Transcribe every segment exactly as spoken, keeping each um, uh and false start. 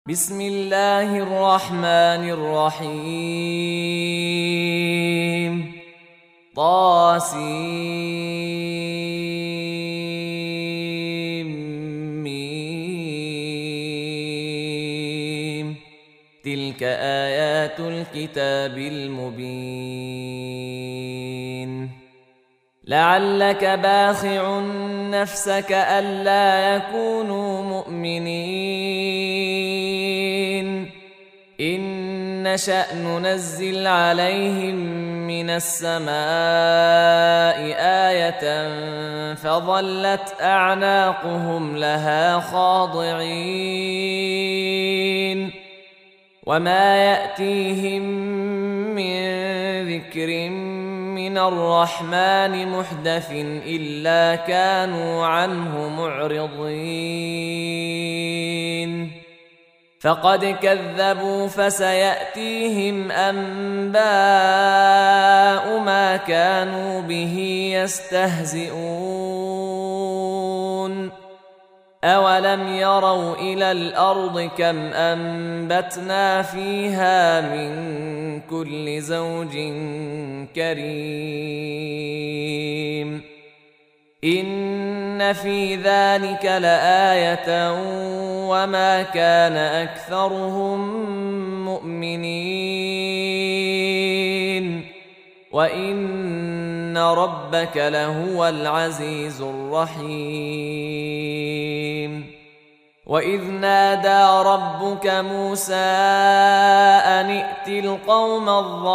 بسم الله الرحمن الرحيم طاسيم تلك آيات الكتاب المبين لعلك باخع نفسك ألا يكونوا مؤمنين إن نشأ ننزل عليهم من السماء آية فظلت أعناقهم لها خاضعين وما يأتيهم من ذكر من الرحمن محدث إلا كانوا عنه معرضين فقد كذبوا فسيأتيهم أنباء ما كانوا به يستهزئون أولم يروا إلى الأرض كم أنبتنا فيها من كل زوج كريم إن في ذلك لآية وما كان أكثرهم مؤمنين وإن ربك لهو العزيز الرحيم وإذ نادى ربك موسى أن ائت القوم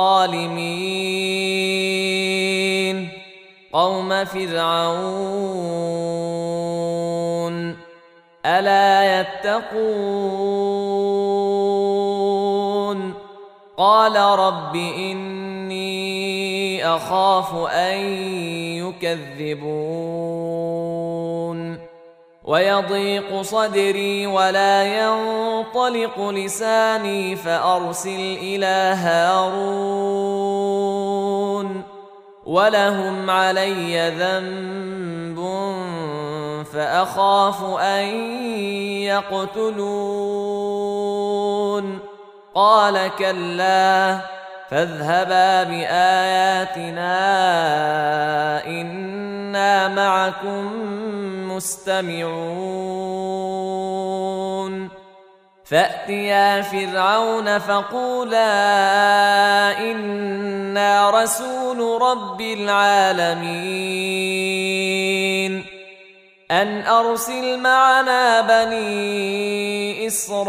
الظالمين قوم فرعون ألا يتقون قال رب إني أخاف أن يكذبون ويضيق صدري ولا ينطلق لساني فأرسل إلى هارون ولهم علي ذنب فأخاف أن يقتلون قال كلا فاذهبا بآياتنا إنا معكم مستمعون فأتيا فرعون فقولا إنا رسول رب العالمين أن أرسل معنا بني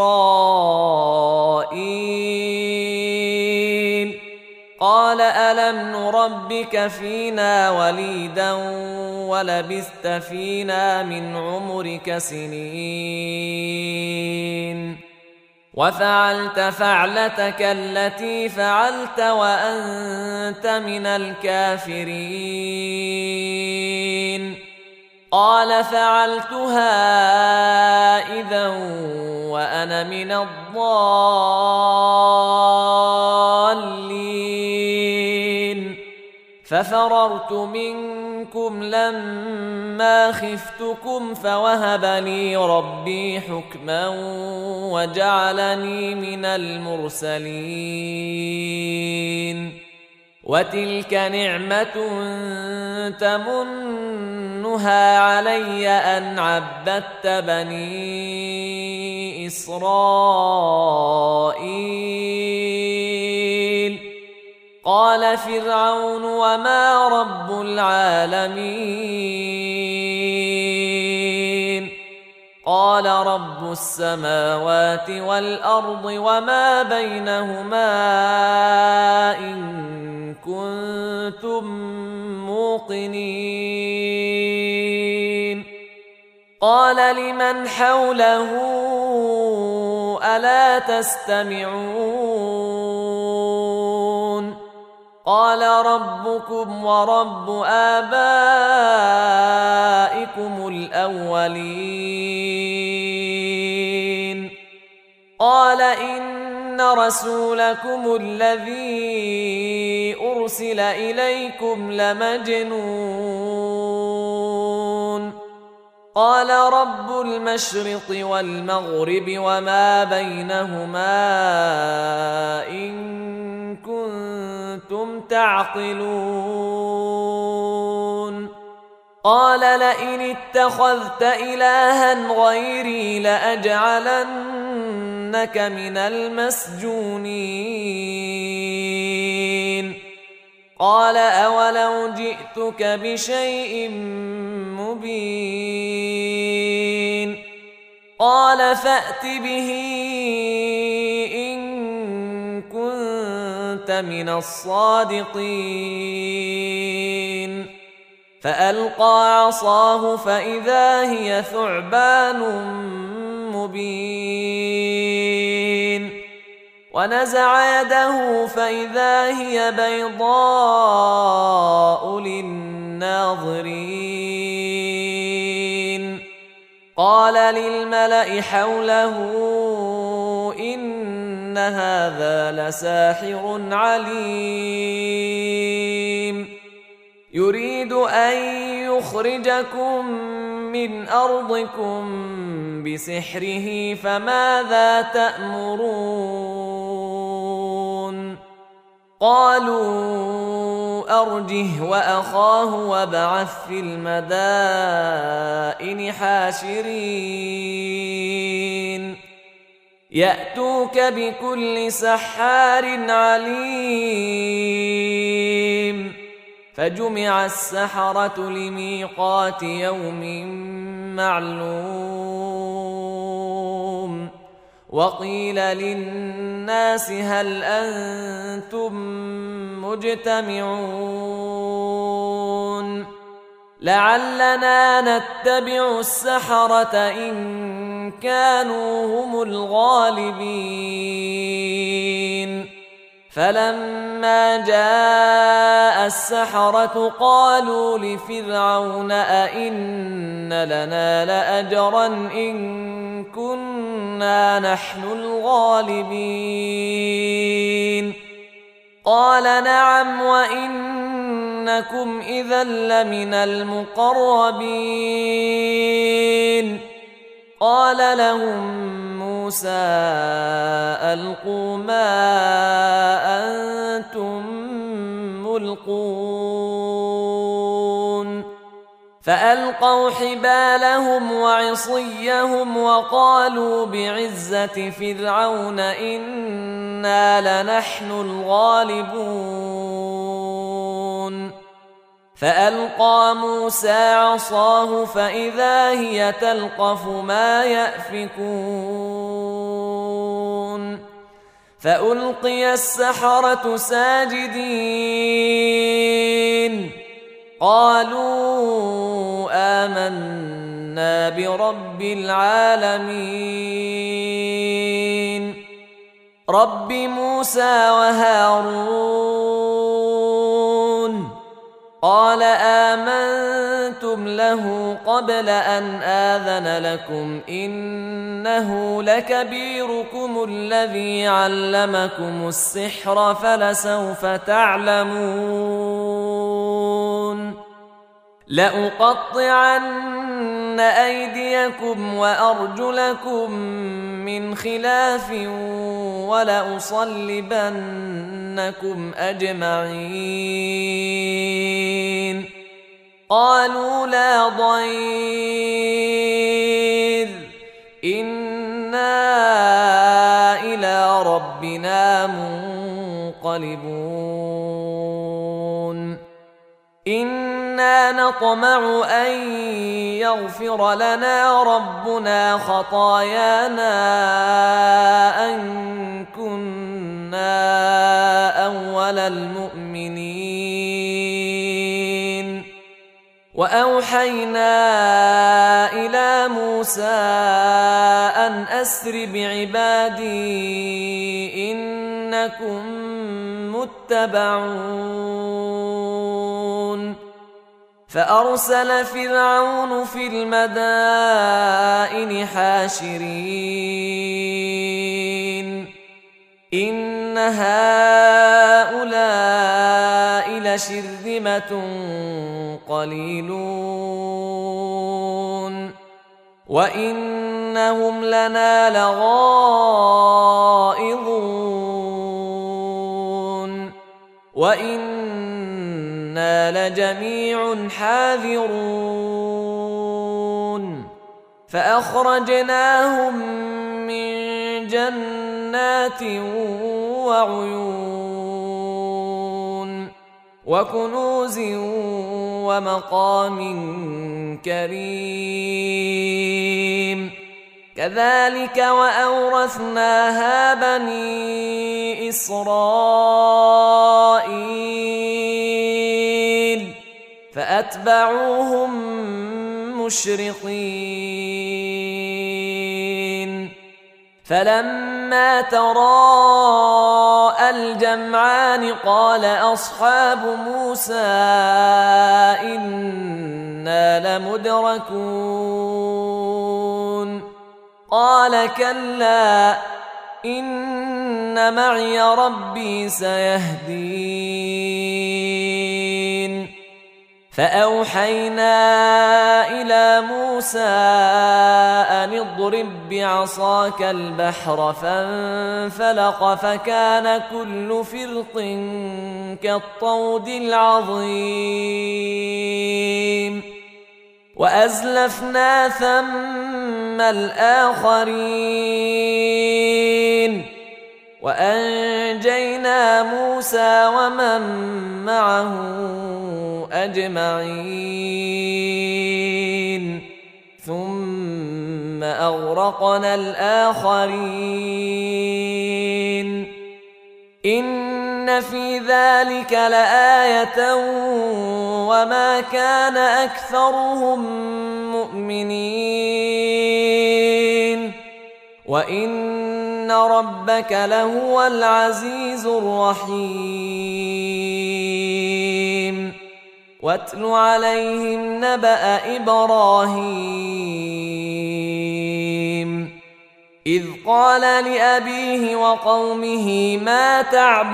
إسرائيل قال ألم نربك فينا وليدا ولبثت فينا من عمرك سنين وفعلت فعلتك التي فعلت وأنت من الكافرين قال فعلتها إذا وأنا من الضالين ففررت منكم لما خفتكم فوهب لي ربي حكما وجعلني من المرسلين وتلك نعمة تمنها علي أن عبدت بني إسرائيل قال فرعون وما رب العالمين قال رب السماوات والأرض وما بينهما إن كنتم موقنين قال لمن حوله ألا تستمعون قال ربكم ورب آبائكم الأولين قال إن رسولكم الذي أرسل إليكم لمجنون قال رب المشرق والمغرب وما بينهما إن كنتم تعقلون قال لئن اتخذت إلها غيري لأجعلنك من المسجونين قال أولو جئتك بشيء مبين قال فأت به إن كنت من الصادقين فألقى عصاه فإذا هي ثعبان مبين ونزع يده فإذا هي بيضاء للناظرين قال للملأ حوله إن هذا لساحر عليم يريد أن يخرجكم من أرضكم بسحره فماذا تأمرون قالوا أرجه وأخاه وابعث في المدائن حاشرين يأتوك بكل سحار عليم فجمع السحرة لميقات يوم معلوم وقيل للناس هل أنتم مجتمعون لعلنا نتبع السحرة إن كانوا هم الغالبين فلما جاء السحرة قالوا لفرعون أئن لنا لأجرا إن كنا نحن الغالبين قال نعم وإنكم إذا لمن المقربين قال لهم موسى ألقوا ما أنتم ملقون فألقوا حبالهم وعصيهم وقالوا بعزة فرعون إنا لنحن الغالبون فألقى موسى عصاه فإذا هي تلقف ما يأفكون فألقي السحرة ساجدين قالوا آمنا برب العالمين رب موسى وهارون قال آمنتم له قبل أن آذن لكم إنه لكبيركم الذي علمكم السحر فلسوف تعلمون لأقطعن أيديكم وأرجلكم من خلاف ولأصلبنكم أجمعين قالوا لا ضير إنا إلى ربنا منقلبون إنا نطمع أن يغفر لنا ربنا خطايانا أن كنا أول المؤمنين وأوحينا إلى موسى أن أسر بعبادي إنكم متبعون فأرسل فرعون في المدائن حاشرين إن هؤلاء لشرذمة قليلون وإنهم لنا لغائظون وإنا لجميع حاذرون فأخرجناهم من جنات وعيون وكنوز ومقام كريم كذلك وأورثناها بني إسرائيل فأتبعوهم مشرقين فلما تراءى الجمعان قال أصحاب موسى إنا لمدركون قال كلا إن معي ربي سيهدين فأوحينا إلى موسى أن اضرب بعصاك البحر فانفلق فكان كل فرق كالطود العظيم وأزلفنا ثم الآخرين وأنجينا موسى ومن معه أجمعين ثم أغرقنا الآخرين إن في ذلك لآية وما كان أكثرهم مؤمنين وإن ربك لهو العزيز الرحيم واتل عليهم نبأ إبراهيم إذ قال لأبيه وقومه ما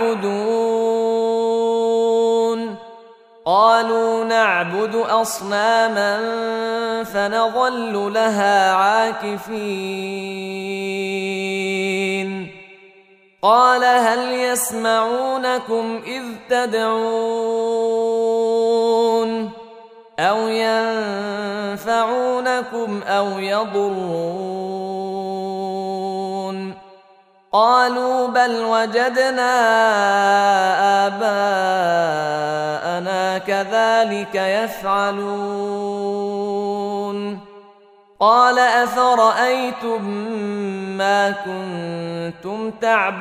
تعبدون قالوا نعبد أصناما فنظل لها عاكفين قال هل يسمعونكم إذ تدعون أو ينفعونكم أو يضرون قالوا بل وجدنا آباءنا كذلك يفعلون قال أفرأيتم ما كنتم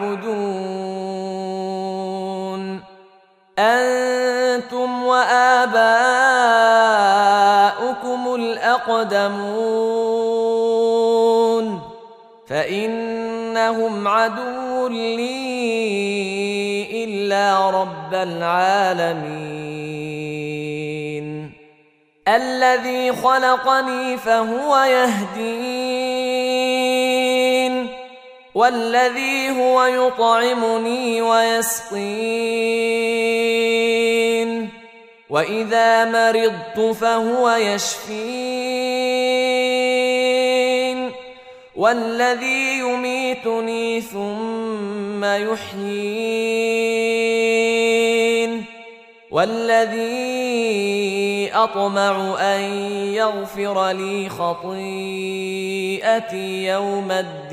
تعبدون أنتم وآباؤكم الأقدمون فإنهم عدو لي إلا رب العالمين الذي خلقني فهو يهدين والذي هو يطعمني ويسقين وإذا مرضت فهو يشفين والذي يميتني ثم يحيين والذي أطمع أن يغفر لي خطيئتي يوم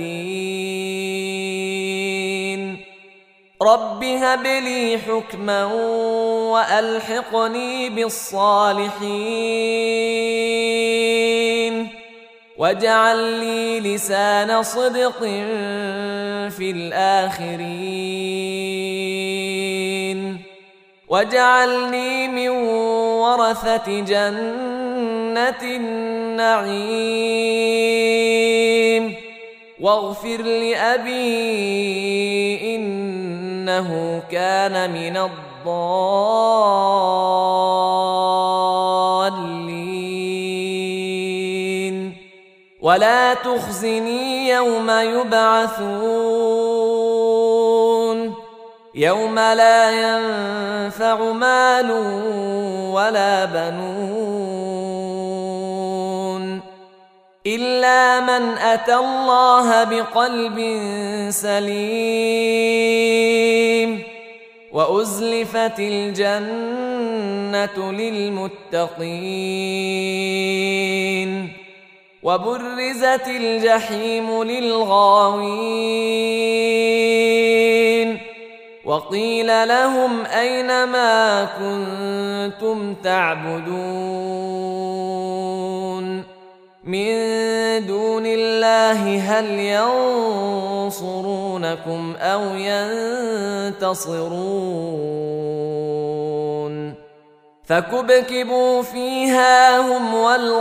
الدين رب هب لي حكما وألحقني بالصالحين واجعل لي لسان صدق في الآخرين واجعلني من ورثة جنة النعيم واغفر لأبي إنه كان من الضالين ولا تخزني يوم يبعثون يوم لا ينفع مال ولا بنون إلا من أتى الله بقلب سليم وأزلفت الجنة للمتقين وبرزت الجحيم للغاوين وقيل لهم أين ما كنتم تعبدون من دون الله هل ينصرونكم أو ينتصرون فكبكبوا فيها هم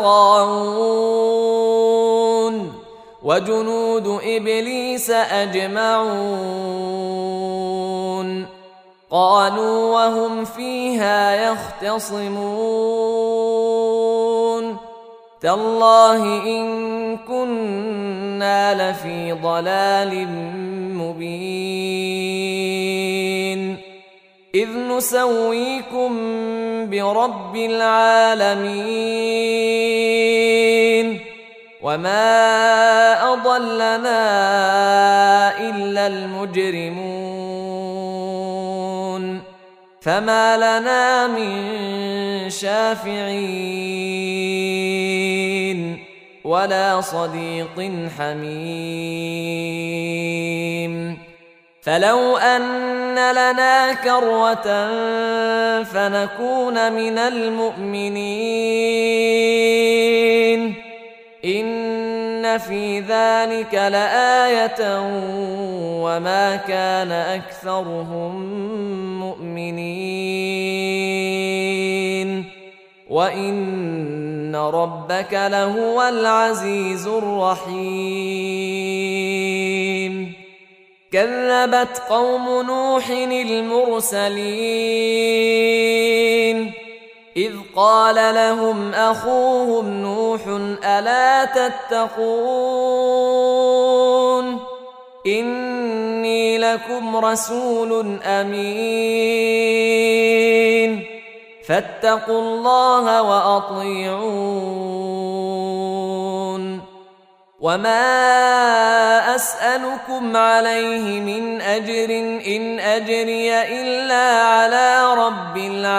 والغاوون وجنود إبليس أجمعون قالوا وهم فيها يختصمون تالله إن كنا لفي ضلال مبين إذ نسويكم برب العالمين وما أضلنا إلا المجرمون فما لنا من شافعين ولا صديق حميم فلو أن لنا كرة فنكون من المؤمنين إن في ذلك لآية وما كان أكثرهم مؤمنين وإن ربك لهو العزيز الرحيم كذبت قوم نوح المرسلين إذ قال لهم أخوهم نوح ألا تتقون إني لكم رسول أمين فاتقوا الله وأطيعون وما أسألكم عليه من أجر إن أجري إلا على رب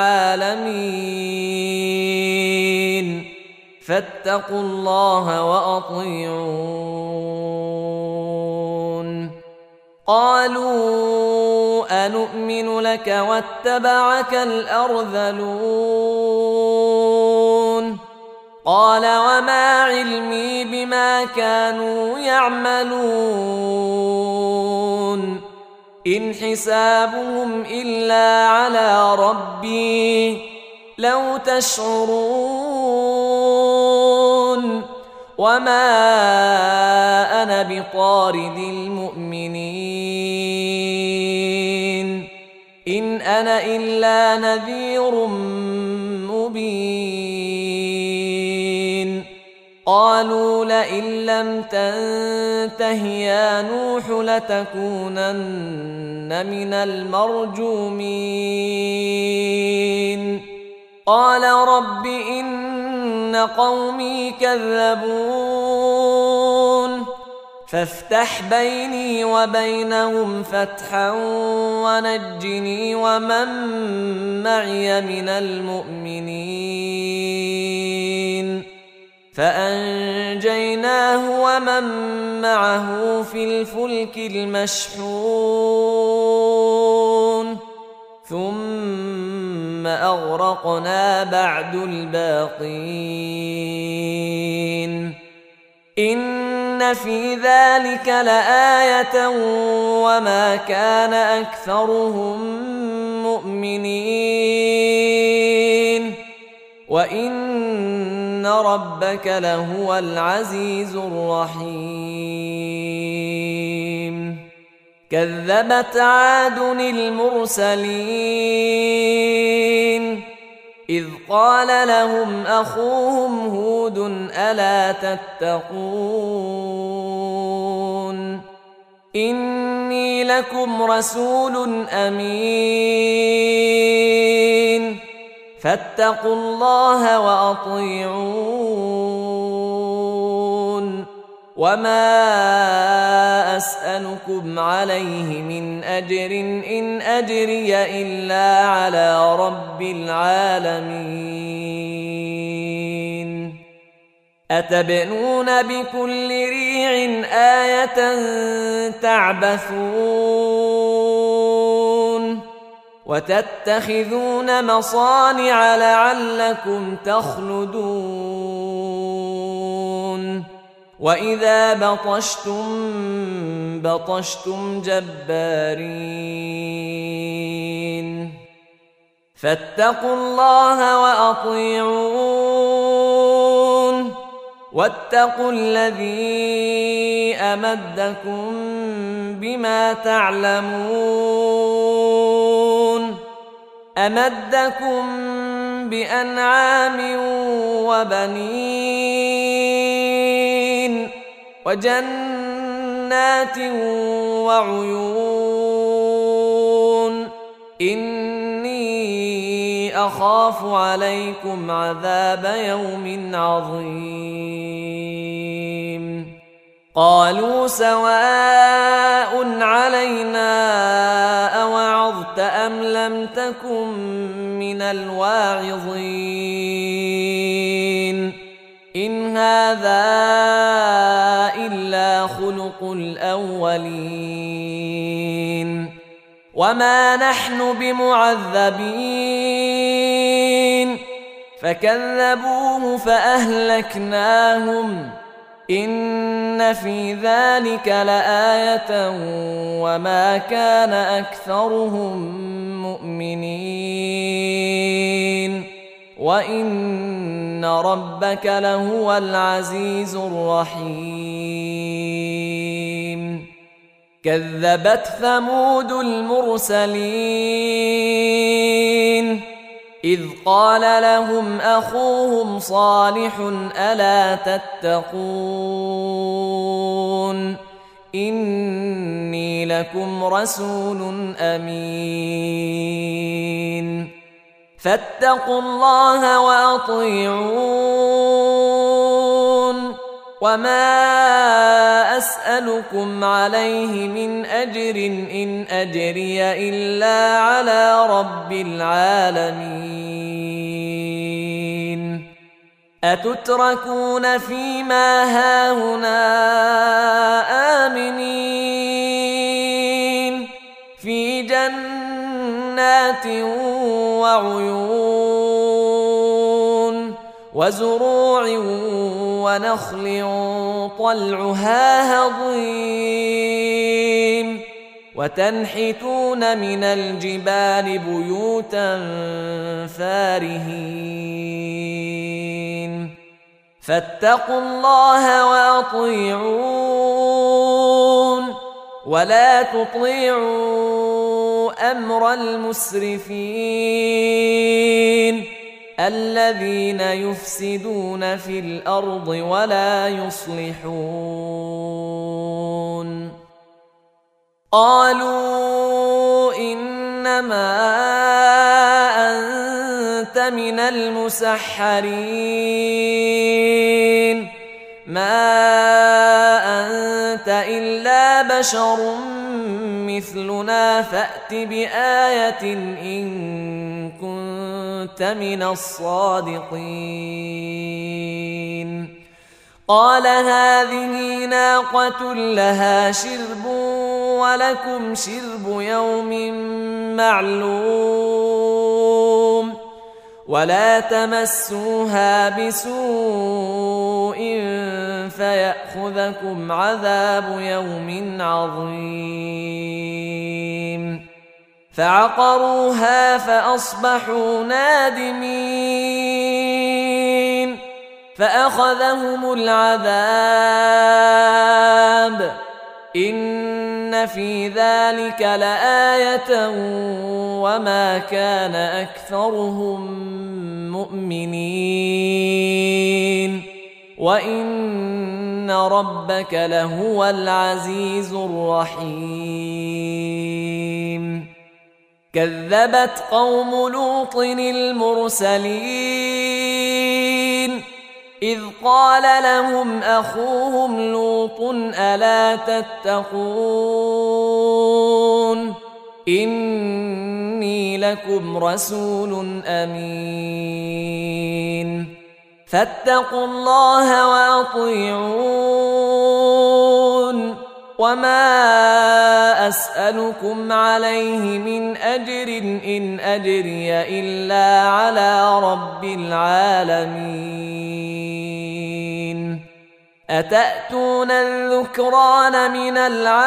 العالمين فاتقوا الله وأطيعون قالوا أنؤمن لك واتبعك الأرذلون قال وما علمي بما كانوا يعملون إن حسابهم إلا على ربي لو تشعرون وما أنا بطارد المؤمنين إن أنا إلا نذير مبين قالوا لئن لم تنته يا نوح لتكونن من المرجومين قال رب إن قومي كذبون فافتح بيني وبينهم فتحا ونجني ومن معي من المؤمنين فأنجيناه ومن معه في الفلك المشحون ثم أغرقنا بعد الباقين إن في ذلك لآية وما كان أكثرهم مؤمنين وإن ربك لهو العزيز الرحيم كذبت عاد المرسلين إذ قال لهم أخوهم هود ألا تتقون إني لكم رسول أمين فاتقوا الله وأطيعون وما أسألكم عليه من أجر إن أجري إلا على رب العالمين أتبنون بكل ريع آية تعبثون وتتخذون مصانع لعلكم تخلدون وإذا بطشتم بطشتم جبارين فاتقوا الله وأطيعون واتقوا الذي أمدكم بما تعلمون أمدكم بأنعام وبنين وجنات وعيون إني أخاف عليكم عذاب يوم عظيم قالوا سواء علينا أوعظت أم لم تكن من الواعظين إن هذا إلا خلق الأولين وما نحن بمعذبين فكذبوه فأهلكناهم إن في ذلك لآية وما كان أكثرهم مؤمنين وإن ربك لهو العزيز الرحيم كذبت ثمود المرسلين إذ قال لهم أخوهم صالح ألا تتقون إني لكم رسول أمين فاتقوا الله وأطيعون وما أسألكم عليه من أجر إن أجري إلا على رب العالمين أتتركون فيما هاهنا آمنين في جنات وعيون وزروع ونخل طلعها هضيم وتنحتون من الجبال بيوتا فارهين فاتقوا الله وأطيعون ولا تطيعوا أمر المسرفين الذين يفسدون في الأرض ولا يصلحون قالوا إنما أنت من المسحرين ما أنت إلا بشر مثلنا فأت بآية إن كنت من الصادقين قال هذه ناقة لها شرب ولكم شرب يوم معلوم ولا تمسوها بسوء فيأخذكم عذاب يوم عظيم فعقروها فأصبحوا نادمين فأخذهم العذاب إن في ذلك لآية وما كان أكثرهم مؤمنين وإن ربك لهو العزيز الرحيم كذبت قوم لوط المرسلين إذ قال لهم أخوهم لوط ألا تتقون إني لكم رسول أمين فاتقوا الله وأطيعون وما أسألكم عليه من أجر إن أجري إلا على رب العالمين أتأتون الذكران من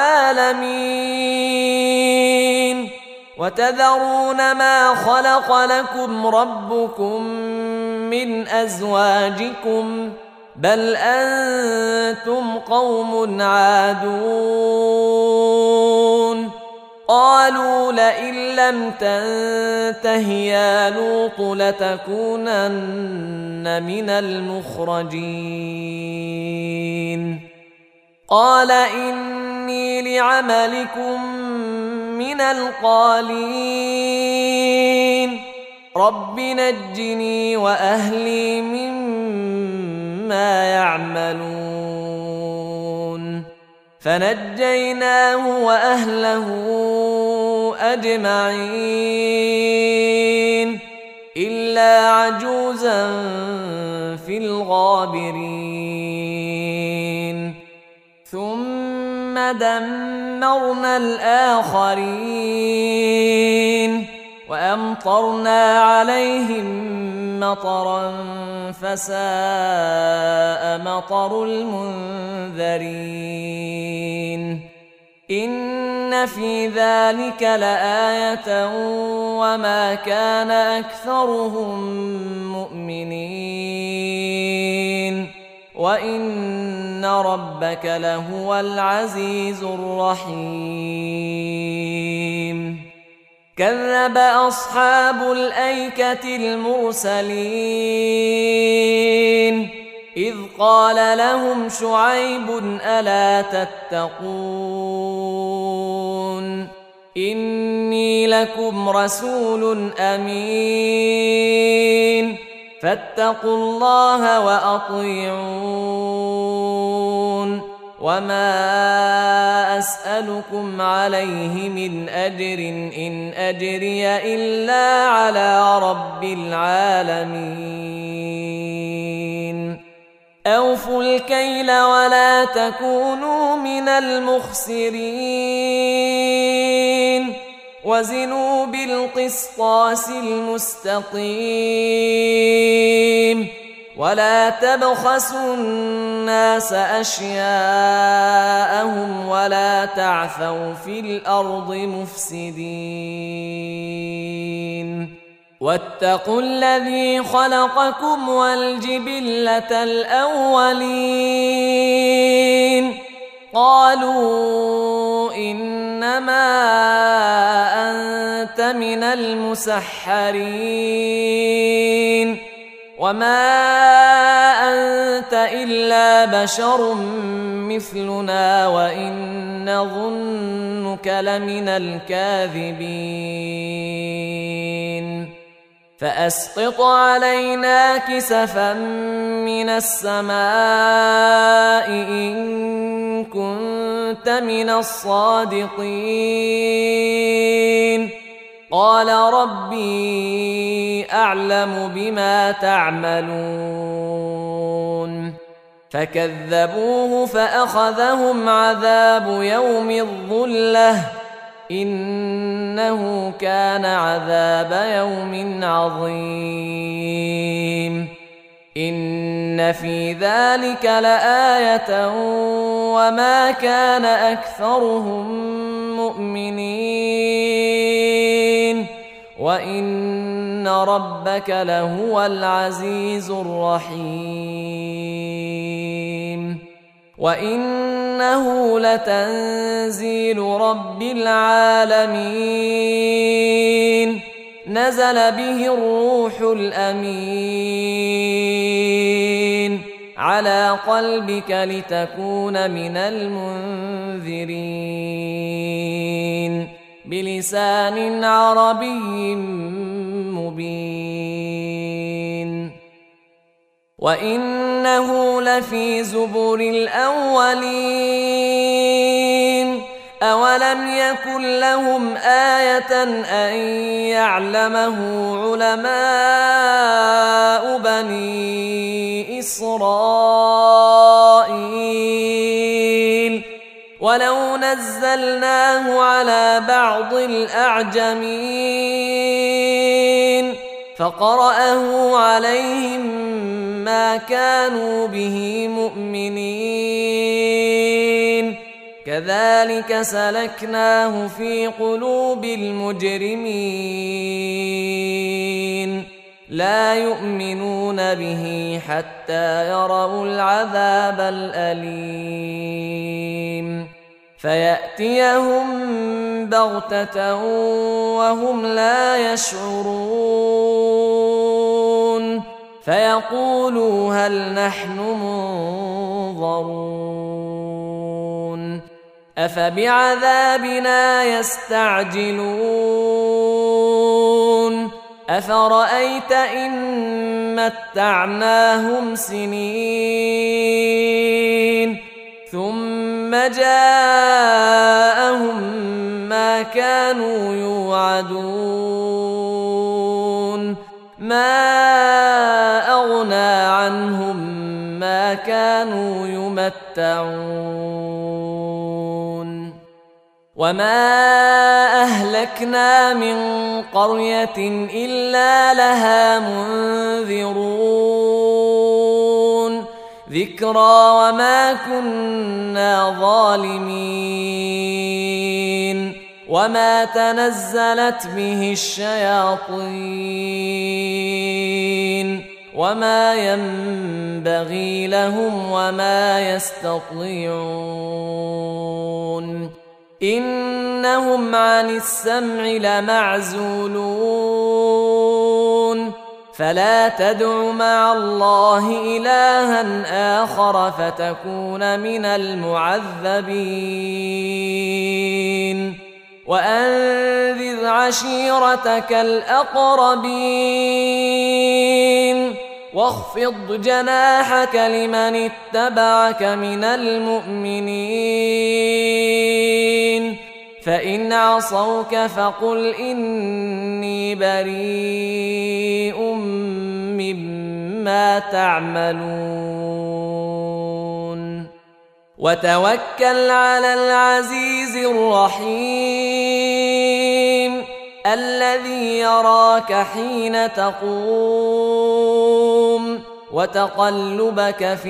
العالمين وتذرون ما خلق لكم ربكم من أزواجكم بل أنتم قوم عادون قالوا لئن لم تنته يا لوط لتكونن من المخرجين قال إني لعملكم من القالين رب نجني وأهلي مما يعملون فنجيناه وأهله أجمعين إلا عجوزا في الغابرين ثم دمرنا الآخرين وأمطرنا عليهم مطرا فساء مطر المنذرين إن في ذلك لآية وما كان أكثرهم مؤمنين وإن ربك لهو العزيز الرحيم كذب أصحاب الأيكة المرسلين إذ قال لهم شعيب ألا تتقون إني لكم رسول أمين فاتقوا الله وأطيعون وما أسألكم عليه من أجر إن أجري إلا على رب العالمين أوفوا الكيل ولا تكونوا من المخسرين وزنوا بالقسطاس المستقيم ولا تبخسوا الناس أشياءهم ولا تعثوا في الأرض مفسدين واتقوا الذي خلقكم والجبلة الأولين قالوا إنما أنت من المسحرين وما أنت إلا بشر مثلنا وإن نظنك لمن الكاذبين فأسقط علينا كسفا من السماء إن كنت من الصادقين قال ربي أعلم بما تعملون فكذبوه فأخذهم عذاب يوم الظلة إنه كان عذاب يوم عظيم إن في ذلك لآية وما كان أكثرهم مؤمنين وإن ربك لهو العزيز الرحيم وإنه لتنزيل رب العالمين نزل به الروح الأمين على قلبك لتكون من المنذرين بلسان عربي مبين وإن إنه لفي زبر الأولين أولم يكن لهم آية أن يعلمه علماء بني إسرائيل ولو نزلناه على بعض الأعجمين فقرأه عليهم ما كانوا به مؤمنين كذلك سلكناه في قلوب المجرمين لا يؤمنون به حتى يروا العذاب الأليم فيأتيهم بغتة وهم لا يشعرون فيقولوا هل نحن منظرون أفبعذابنا يستعجلون أفرأيت إن متعناهم سنين ثم جاءهم ما كانوا يوعدون ما أغنى عنهم ما كانوا يمتعون وما أهلكنا من قرية إلا لها منذرون ذكرى وما كنا ظالمين وما تنزلت به الشياطين وما ينبغي لهم وما يستطيعون إنهم عن السمع لمعزولون فلا تدع مع الله إلها آخر فتكون من المعذبين وأنذر عشيرتك الأقربين واخفض جناحك لمن اتبعك من المؤمنين فإن عصوك فقل إني بريء مما تعملون وتوكل على العزيز الرحيم الذي يراك حين تقوم وتقلبك في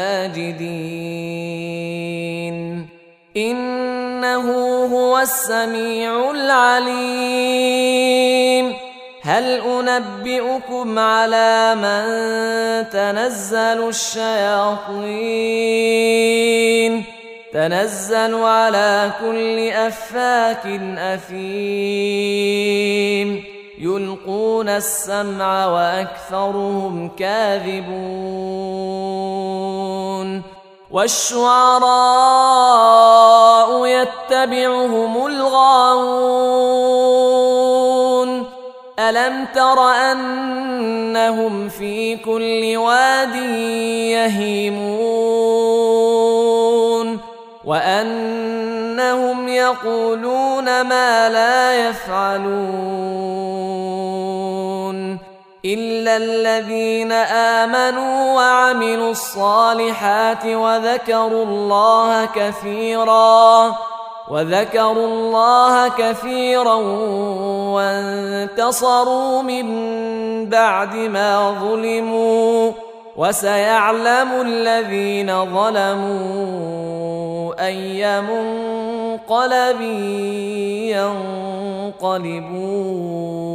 الساجدين إنه هو السميع العليم هل أنبئكم على من تنزل الشياطين تنزل على كل أفاك أثيم يلقون السمع وأكثرهم كاذبون والشعراء يتبعهم الغاوون ألم تر أنهم في كل واد يهيمون وأنهم يقولون ما لا يفعلون إلا الذين آمنوا وعملوا الصالحات وذكروا الله كثيرا وذكروا الله كثيرا وانتصروا من بعد ما ظلموا وسيعلم الذين ظلموا أي منقلب ينقلبون.